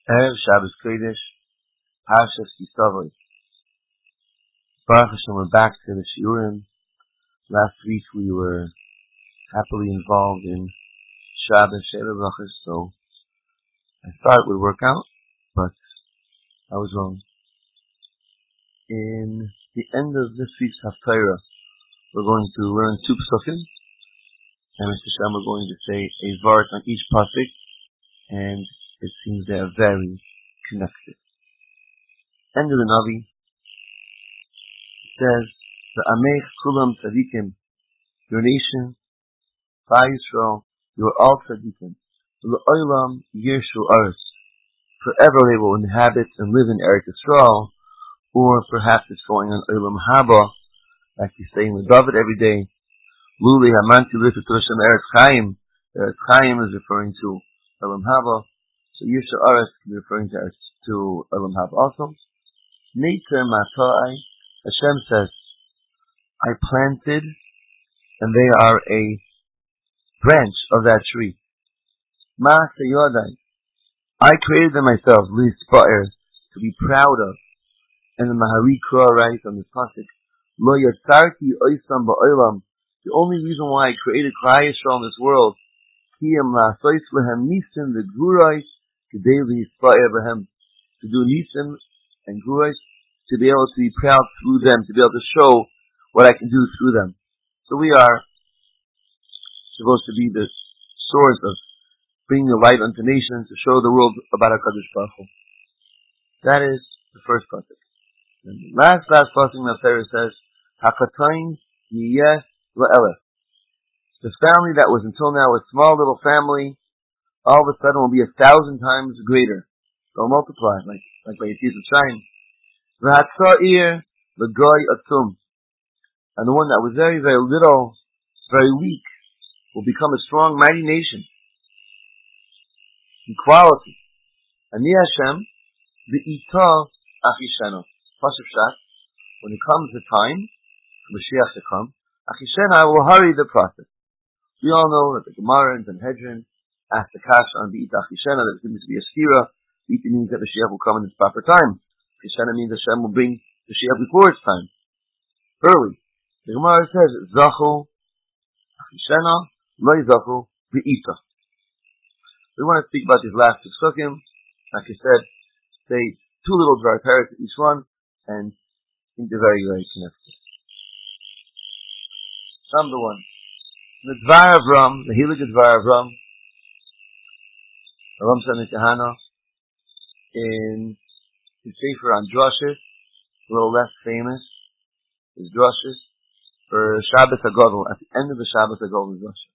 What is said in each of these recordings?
Erev Shabbos Kodesh, Parshas Kisavos. Baruch Hashem, we're back to the Shiurim. Last week we were happily involved in Shabbos Sheva Brachos, so I thought it would work out, but I was wrong. In the end of this week's Haftarah, we're going to learn two Psukim, and Mr. Shem, we're going to say a Vart on each Pasuk, and it seems they are very connected. End of the Navi, it says, the Amech Kulam Tzadikim, your nation, Klal Yisrael, you are all Tzadikim. L'olam Yirshu Aretz, forever they will inhabit and live in Eretz Yisrael, or perhaps it's going on Olam Haba, like you say in the David every day. Luli Hamanti Lifet Hashem Eretz Chaim. Eretz Chaim is referring to Olam Haba. So Yirshu Aretz can be referring to Olam Haba also. Neitzer Matai, Hashem says, I planted, and they are a branch of that tree. Ma'aseh Yodai, I created them myself, L'Yispa'er, to be proud of. And the Maharikra writes on this pasuk, Lo Yatzarti Oisam Ba'olam, the only reason why I created Klal Yisrael in this world, Kiyam La'asois Lehem Nisim V'Gurais, Kedei L'Yispa'er B'Hem, to do Nisim and Gurais, to be able to be proud through them, to be able to show what I can do through them. So we are supposed to be the source of bringing the light unto nations, to show the world about our Kadosh Baruch Hu. That is the first pasuk. And the last pasuk in the Torah says, Hakatayin Yiyeh La'elef. The family that was until now a small little family, all of a sudden will be 1,000 times greater. They'll multiply, like by Yetzias Mitzrayim. V'hatza'ir L'goy Atum. And the one that was very, very little, very weak, will become a strong, mighty nation. Equality. Ani Hashem, V'ita Achishenu. Pasuk Shat, when it comes the time for Mashiach to come, Achishenu, I will hurry the process. We all know that the Gemara and Sanhedrin asked the Kasha on V'ita Achishenu, that it seems to be a stira. V'ita means that Mashiach will come in its proper time. Achishenu means Hashem will bring Mashiach before its time. Early. The Gemara says, Zachu Achishenu, Lo Zachu V'ita. We want to speak about these last two psukim. Like I said, say two little dry parrots at each one, and I think they're very, very connected. Number one, the Dvar Avram, the Hilig Dvar Avram, Avram Shani Kahana, in his Sefer on Drushes, a little less famous, his Drushes, for Shabbos HaGadol, at the end of the Shabbos HaGadol Drushes.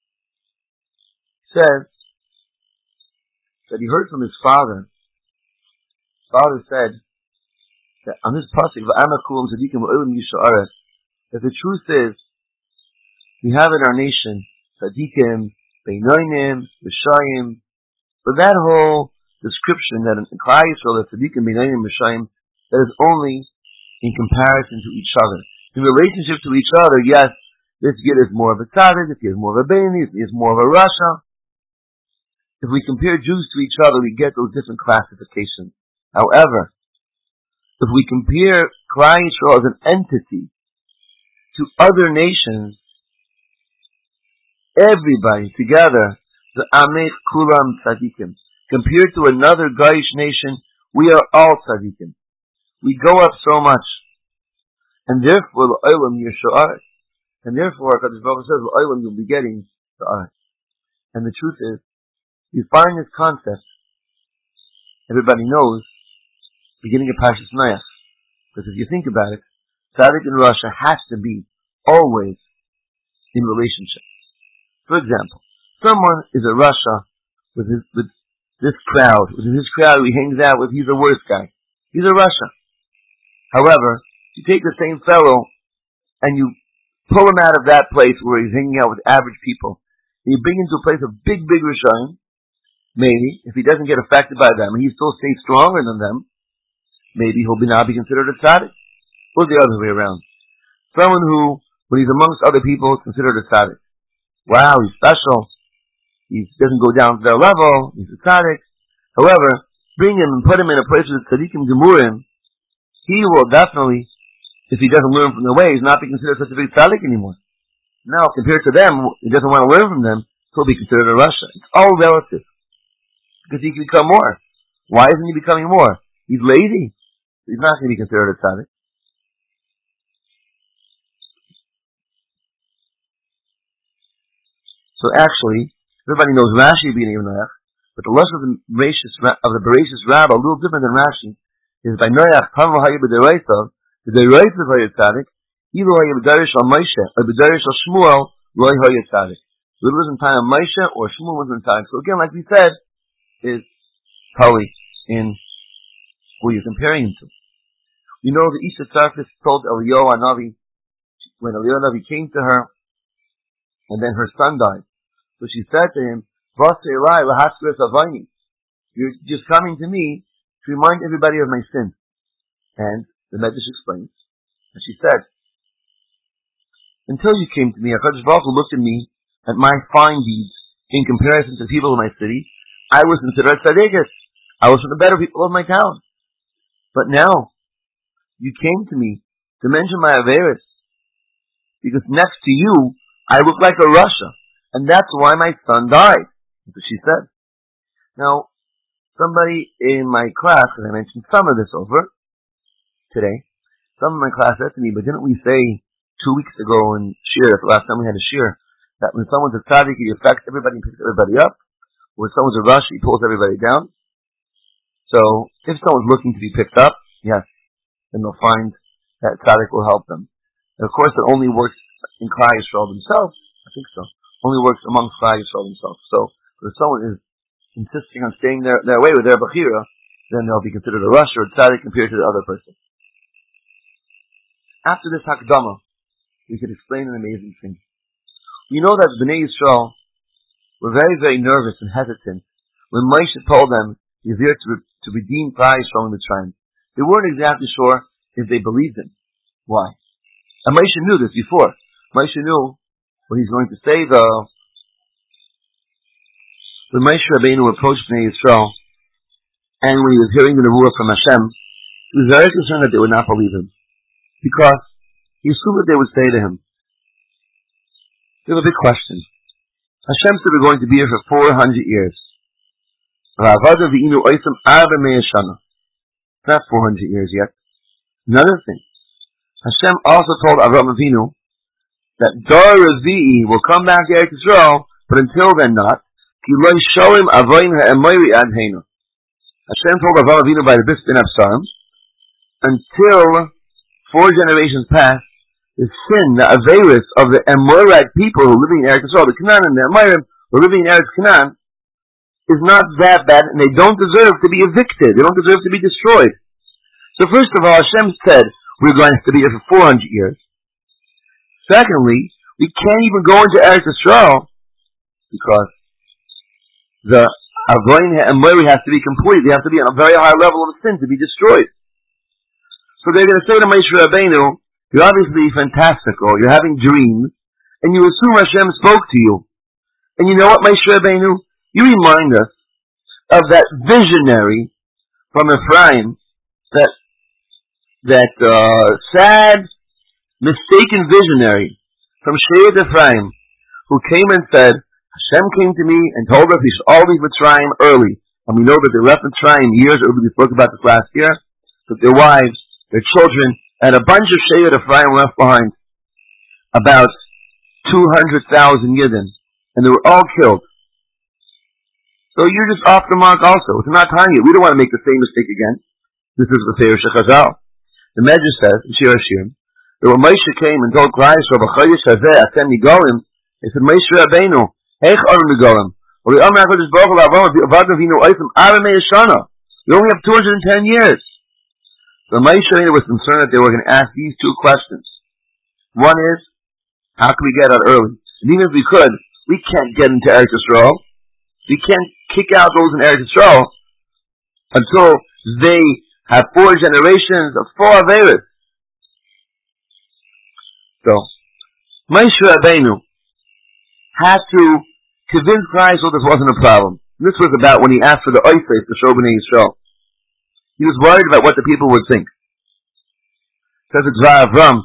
Says that he heard from his father. His father said that on this pasuk, "V'amakulam tzadikim v'olim yishu aretz," that the truth is we have in our nation tzadikim, beinonim, rishayim, but that whole description that in Klal Yisrael that tzadikim, beinonim, rishayim, that is only in comparison to each other. In relationship to each other, yes, this Yid is more of a tzaddik, this Yid is more of a beini, this Yid is more of a rasha. If we compare Jews to each other, we get those different classifications. However, if we compare Klal Yisrael as an entity to other nations, everybody together, the Amech Kulam Tzadikim, compared to another Goyish nation, we are all Tzadikim. We go up so much. And therefore, L'olam Yirshu Aretz. And therefore, Kadosh Baruch Hu says, L'olam, you'll be getting the Aretz. And the truth is, you find this concept, everybody knows, beginning of Parshas Noach. Because if you think about it, Tzaddik and Rasha has to be always in relationship. For example, someone is a Rasha with this crowd. With his crowd he hangs out with, he's the worst guy. He's a Rasha. However, you take the same fellow and you pull him out of that place where he's hanging out with average people, and you bring him to a place of big Rishayim. Maybe, if he doesn't get affected by them, and he still stays stronger than them, maybe he'll not be considered a tzaddik. Or the other way around. Someone who, when he's amongst other people, is considered a tzaddik. Wow, he's special. He doesn't go down to their level. He's a tzaddik. However, bring him and put him in a place with tzaddikim gemurim, he will definitely, if he doesn't learn from the ways, not be considered such a big tzaddik anymore. Now, compared to them, he doesn't want to learn from them, he'll be considered a rasha. It's all relative. Because he can become more. Why isn't he becoming more? He's lazy. He's not going to be considered a tzaddik. So actually, everybody knows Rashi being even Noach, but the lesson of the Bereshis Rabbah, a little different than Rashi, is by Noach, Pamah Hayah B'Dereitov, the Dereitov Hayah Tzaddik, Ilo Hayah B'Derish al Moshe, or B'Derish al Shmuel, Loi Hayah Tzaddik. So it was in time of Moshe, or Shmuel was in time. So again, like we said, is Tali in who you're comparing him to. You know the Isha Tzarfis told Eliyahu Hanavi, when Eliyahu Hanavi came to her, and then her son died. So she said to him, you're just coming to me to remind everybody of my sin. And the Medrash explains, and she said, until you came to me, HaKadosh Baruch Hu looked at me, at my fine deeds, in comparison to people of my city, I was considered tzaddikus. I was from the better people of my town. But now, you came to me to mention my averis, because next to you, I look like a rasha, and that's why my son died. That's what she said. Now, somebody in my class, and I mentioned some of this over today, some of my class said to me, but didn't we say 2 weeks ago in Shir, the last time we had a Shir, that when someone's a tzaddik, he affects everybody and picks everybody up? When someone's a rasha, he pulls everybody down? So, if someone's looking to be picked up, yes, then they'll find that tzaddik will help them. And of course, it only works in Klal Yisrael themselves. I think so. Only works amongst Klal Yisrael themselves. So, if someone is insisting on staying their way with their bechira, then they'll be considered a rasha or tzaddik compared to the other person. After this hakdama, we can explain an amazing thing. You know that Bnei Yisrael were very, very nervous and hesitant when Moshe told them he's there to redeem Klal Yisrael in Mitzrayim. They weren't exactly sure if they believed him. Why? And Moshe knew this before. Moshe knew what he's going to say, though. When Moshe Rabbeinu approached Bnei Yisrael, and when he was hearing the nevuah from Hashem, he was very concerned that they would not believe him. Because he assumed that they would say to him, we have a big question. Hashem said we're going to be here for 400 years. Not 400 years yet. Another thing. Hashem also told Avraham Avinu that Dor Revi'i will come back to Eretz Yisrael, but until then not. Hashem told Avraham Avinu by the Bris Ben Absarim, until 4 generations pass, the sin, the averis of the Amorite people who are living in Eretz Yisrael, the Canaan and the Amorim who are living in Eretz Canaan, is not that bad, and they don't deserve to be evicted. They don't deserve to be destroyed. So first of all, Hashem said we're going to be here for 400 years. Secondly, we can't even go into Eretz Yisrael because the Avoyin Amori has to be complete. They have to be on a very high level of sin to be destroyed. So they're going to say to Moshe Rabbeinu, you're obviously fantastical, you're having dreams, and you assume Hashem spoke to you. And you know what, Moshe Rabbeinu? You remind us of that visionary from Ephraim, that sad, mistaken visionary from Sheyat Ephraim, who came and said, Hashem came to me and told us we should all leave Mitzrayim early. And we know that they left Mitzrayim years early. We spoke about this last year. Took their wives, their children, and a bunch of Sheyat Ephraim left behind. About 200,000 Yidden. And they were all killed. So you're just off the mark also. It's not time yet. We don't want to make the same mistake again. This is the Ferush HaChazal. The Medrash says, in Shir Hashirim, that when Moshe came and told Klal Yisrael, B'chodesh hazeh atem nigolim, he said, Moshe Rabbeinu, heich arim nigolim. We only have 210 years. So Moshe Rabbeinu was concerned that they were going to ask these 2 questions. One is, how can we get out early? And even if we could, we can't get into Eretz Yisrael. We can't kick out those in Eretz Yisrael until they have 4 generations of 4 Averis. So, Moshe Rabbeinu had to convince Klal Yisrael this wasn't a problem. This was about when he asked for the Oisei to show Bnei Yisrael. He was worried about what the people would think. Says it's Avram.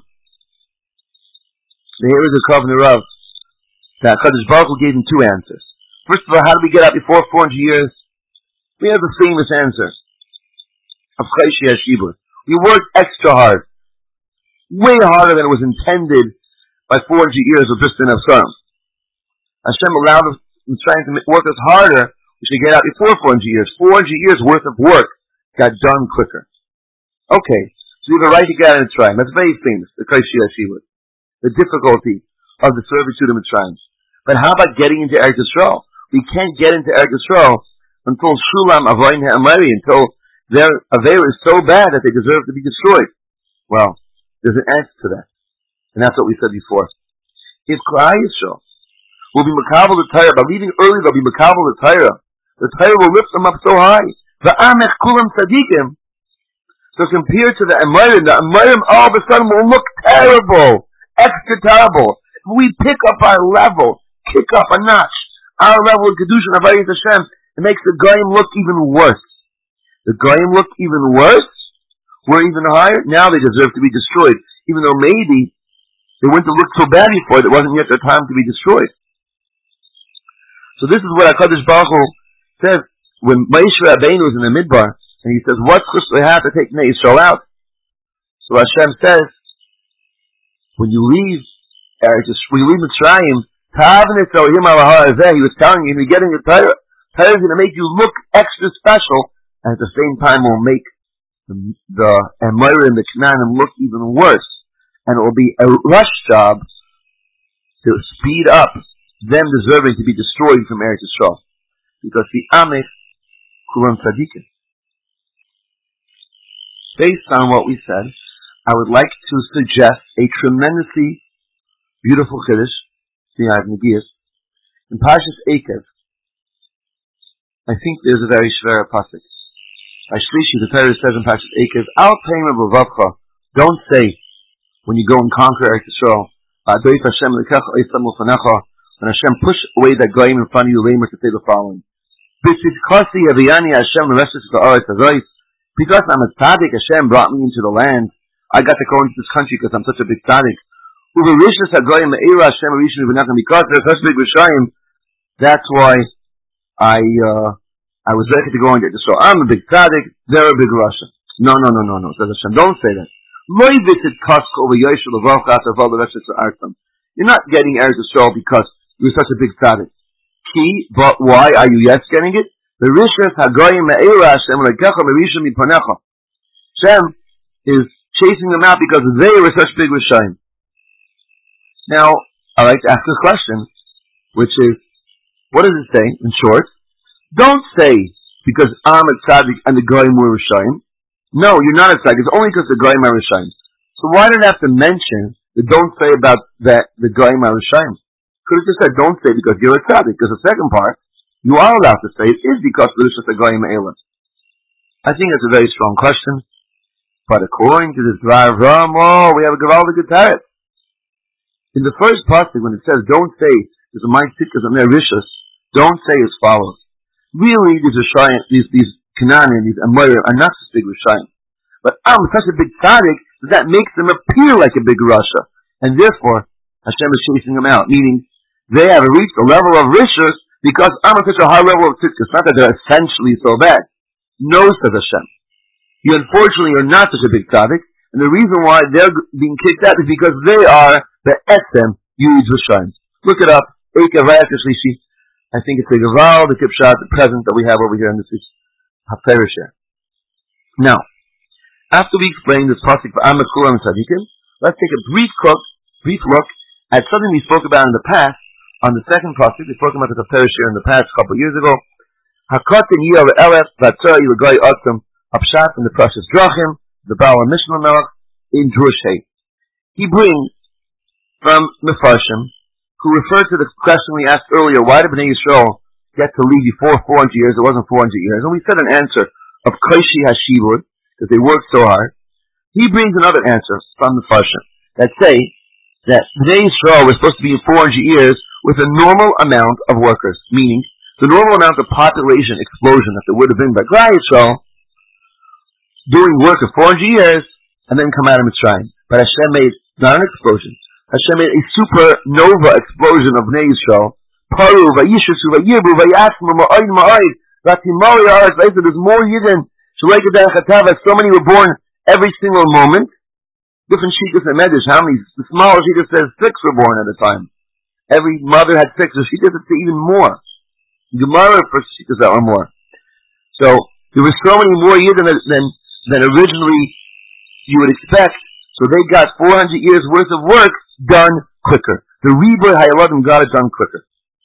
The Here is a covenant of that Kadosh Baruch Hu gave him two answers. First of all, how did we get out before 400 years? We have the famous answer of Chayshi Hashibur. We worked extra hard, way harder than it was intended by 400 years of Bristin of Saram. Hashem allowed us, trying to work us harder, we should get out before 400 years. 400 years worth of work got done quicker. Okay, so we have a right to get out of Mitzrayim. That's very famous, the Chayshi Hashibur. The difficulty of the servitude of Mitzrayim. But how about getting into Eretz Yisrael? We can't get into Eretz Yisrael until Shulam Avoyin Ha'amari, until their Aveira is so bad that they deserve to be destroyed. Well, there's an answer to that. And that's what we said before. If Klal Yisrael will be Makabel the Torah, by leaving early they'll be Makabel the Torah will lift them up so high. V'amech kulam tzadikim. So compared to the Amirim all of a sudden will look terrible, extra terrible. If we pick up our level, kick up a notch, our level of Kedusha and Avodas Hashem, it makes the Goyim look even worse. The Goyim look even worse. We're even higher. Now they deserve to be destroyed. Even though maybe they wouldn't have looked so bad before, it wasn't yet their time to be destroyed. So this is what HaKadosh Baruch Hu says when Moshe Rabbeinu is in the Midbar, and he says, what chus do I have to take Bnei Yisrael out? So Hashem says, when you leave Mitzrayim, he was telling you, you're getting the Torah. Torah is going to make you look extra special, and at the same time will make the Amorah and the Canaanim look even worse. And it will be a rush job to speed up them deserving to be destroyed from Eretz Yisrael. Because the Amech Kulam Tzadikim. Based on what we said, I would like to suggest a tremendously beautiful Chiddush, in Parshas Eikev. I think there's a very shver pasuk. By Shlishi, the Torah says in Parshas Eikev, Al Peimer B'Vavcha, don't say when you go and conquer Eretz Yisrael, Adoif Hashem L'kecha Oisam L'fanecha, when Hashem push away that goyim in front of you, lamer to say the following: B'tzidkasi Aviyani Hashem L'Reshes V'Aretz Hazois, because I'm a tzaddik, Hashem brought me into the land. I got to go into this country because I'm such a big tzaddik. U'V'Rishus HaGoyim Me'ira Hashem Rishon V'Nachim, because there's such big Rishayim, that's why I was ready to go into it. So I'm a big tzaddik, they're a big Russia. No, says Hashem, don't say that. You're not getting Eretz Yisrael because you're such a big tzaddik. But why are you getting it? Hashem is chasing them out because they were such big Rishayim. Now, I like to ask a question, which is, what does it say in short? Don't say because I'm a tzaddik and the goyim were Rishayim. No, you're not a tzaddik. It's only because the goyim are Rishayim. So why did I have to mention the don't say about that the goyim are Rishayim? Could have just said don't say because you're a tzaddik. Because the second part, you are allowed to say it is because the Rishas HaGoyim Eilah. I think that's a very strong question. But according to this Dvar Avram, we have a Gavaldik Getaret. In the first pasuk, when it says don't say there's a mind sick because I'm their Rishas, don't say as follows. Really, these Canaanim, these Amorim, are not such big Rishayim. But I'm such a big tzaddik that makes them appear like a big Rasha. And therefore, Hashem is chasing them out. Meaning, they have reached a level of Rishus because I'm at such a high level of tzidkus. Not that they're essentially so bad. No, says Hashem. You unfortunately are not such a big tzaddik. And the reason why they're being kicked out is because they are the Esem Yud Rishayim. Look it up. Eikev Vayat Shlishi. I think it's a Gaval, the Kipshat, the present that we have over here in this week's Haftarah Share. Now, after we explain this pasuk for Amech Kulam Tzadikim, let's take a brief look at something we spoke about in the past. On the second pasuk, we spoke about the Haftarah Share in the past a couple of years ago. Hakotin Yiyah Elef Vatzah Yilagai Otzim Apshat in the Precious Drachim, the Baal Mishnah Melech in Drush. He brings from Mefarshim, who referred to the question we asked earlier, why did Bnei Yisrael get to leave before 400 years? It wasn't 400 years. And we said an answer of Koshi Hashivur, because they worked so hard. He brings another answer from the Mefarshim that say that Bnei Yisrael was supposed to be in 400 years with a normal amount of workers, meaning the normal amount of population explosion that there would have been by Klal Yisrael doing work for 400 years and then come out of Mitzrayim. But Hashem made not an explosion. Hashem made a supernova explosion of Bnei Yisrael. Paru, Vayishushu, Vayirbu, Vayasmu, Ma'ayin, Ma'ayin, Vatimari, there's more Yidden. So many were born every single moment. Different shittas and medrash. How many? The smallest shittas says 6 were born at a time. Every mother had 6. So shittas would say even more. Gemara for shittas that were more. So there were so many more Yidden than originally you would expect. So they got 400 years worth of work done quicker. The Rebbe Hayaladim got it done quicker.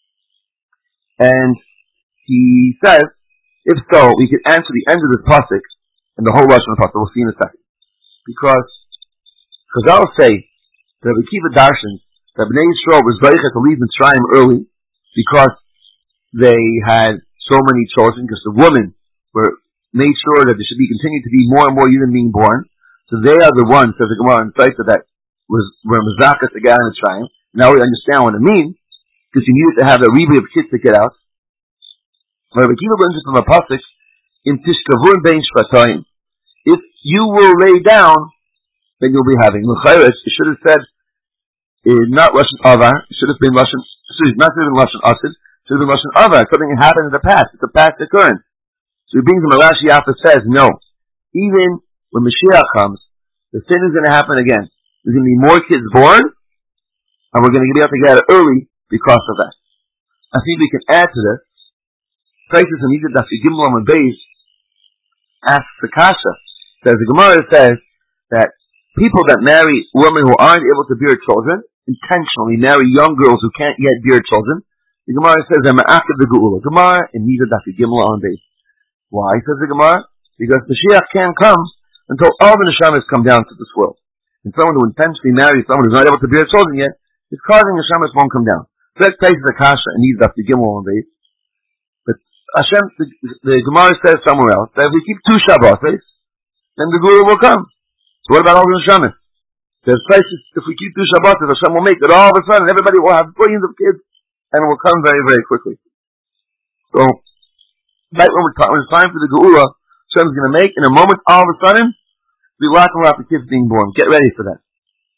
And he says, if so, we could answer the end of this pasuk and the whole Lashon of the pasuk. We'll see in a second. Because I'll say that Rabbi Akiva darshans that Bnei Yisrael was zeicha to leave Mitzrayim early because they had so many children, because the women made sure that there should be continued to be more and more Yidden being born. So they are the ones, says the Gemara in Saita, that were Mazakas to get out of Mitzrayim. Now we understand what it means, because you needed to have a rebbe of kids to get out. But Rabbi Akiva learns it from a pasuk in Tishkavun Bein Shvatayim. If you will lay down, then you'll be having. L'chayres, it should have said, not Lashon Avar, it should have been Lashon, not even Lashon Asid, it should have been Lashon Avar. Something that happened in the past. It's a past occurrence. So he brings him a Rashi Yaffa says, no. Even when Mashiach comes, the sin is going to happen again. There's going to be more kids born, and we're going to be able to get it early because of that. I think we can add to this. Places in Egypt that Gimel and Beis asks the Kasha. Says the Gemara says that people that marry women who aren't able to bear children, intentionally marry young girls who can't yet bear children, the Gemara says they're ma'akad the Geula. Gemara in Egypt that Gimel and Beis. Why, says the Gemara? Because Mashiach can't come until all the neshamas come down to this world. And someone who intentionally marries someone who's not able to bear children yet is causing neshamas won't come down. So that places the Kasha in Egypt that Gimel and Beis. Hashem, the Gemara says somewhere else that if we keep 2 Shabbatos, then the Gula will come. So what about all the Neshamas? There's places, if we keep 2 Shabbatos, Hashem will make that all of a sudden everybody will have billions of kids, and it will come very, very quickly. So, right when it's time for the Geula, Hashem's going to make, in a moment, all of a sudden, we lots and lots of kids being born. Get ready for that.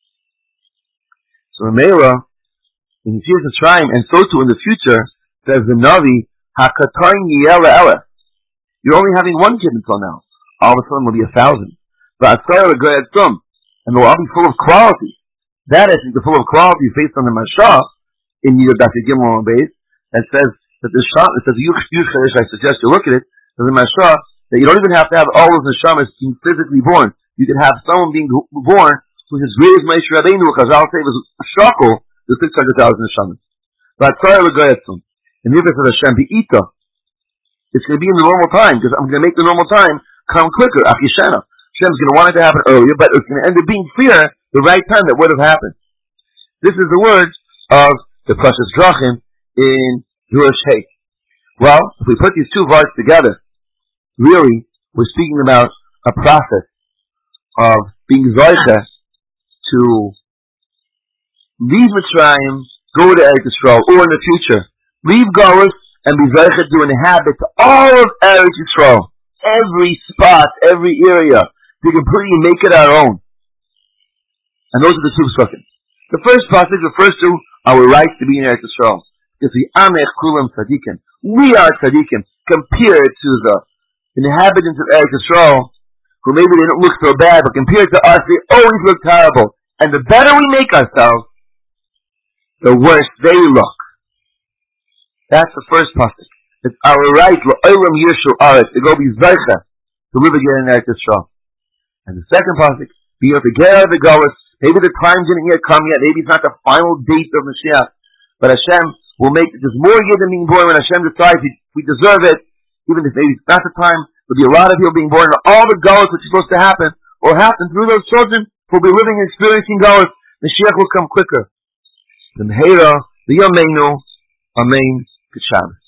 So, in Meira, in Yetzias Mitzrayim, and so too in the future, says the Navi, you're only having 1 kid until now. All of a sudden, will be 1,000. And they'll all be full of quality. That is, the full of quality is based on the Mashah in Yud Gimel Beis that says that the Shah, it says I suggest you look at it. There's a Mashah that you don't even have to have all of the Neshamas being physically born. You can have someone being born who's as great as Moshe Rabbeinu, because I'll say was a shackle to 600,000 Neshamas. But and the of Hashem Be'ita, it's going to be in the normal time, because I'm going to make the normal time come quicker. Achishena. Hashem's going to want it to happen earlier, but it's going to end up being clear the right time that would have happened. This is the words of the Precious Drachim in Yerush Hey. Well, if we put these 2 words together, really, we're speaking about a process of being Zoicha to leave Mitzrayim, go to Eretz Yisrael, or in the future, leave Galus and be Zoicha to inhabit all of Eretz Yisrael. Every spot, every area, to completely make it our own. And those are the 2 psukim. The first passage refers to our right to be in Eretz Yisrael. Because the Amech Kulam Tzadikim. We are Tzadikim compared to the inhabitants of Eretz Yisrael, who maybe they don't look so bad, but compared to us, they always look terrible. And the better we make ourselves, the worse they look. That's the first passage. It's our right, L'olam Yishu Aretz, to go be Zoicha, to live again in Eretz Yisrael. And the second passage, be able to get out of the Galus. Maybe the time didn't yet come yet. Maybe it's not the final date of Mashiach. But Hashem will make it. There's more Yidden being born when Hashem decides we deserve it. Even if maybe it's not the time, there'll be a lot of people being born. And all the Galus which is supposed to happen will happen through those children who will be living and experiencing Galus. Mashiach will come quicker. The Mehera, the Yameinu, Amen, Good Shabbos.